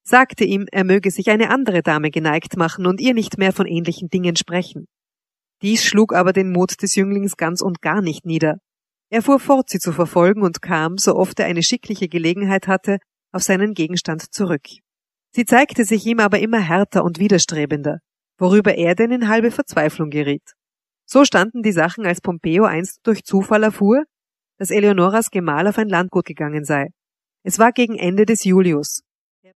sagte ihm, er möge sich eine andere Dame geneigt machen und ihr nicht mehr von ähnlichen Dingen sprechen. Dies schlug aber den Mut des Jünglings ganz und gar nicht nieder. Er fuhr fort, sie zu verfolgen und kam, so oft er eine schickliche Gelegenheit hatte, auf seinen Gegenstand zurück. Sie zeigte sich ihm aber immer härter und widerstrebender, worüber er denn in halbe Verzweiflung geriet. So standen die Sachen, als Pompeo einst durch Zufall erfuhr, dass Eleonoras Gemahl auf ein Landgut gegangen sei. Es war gegen Ende des Julius,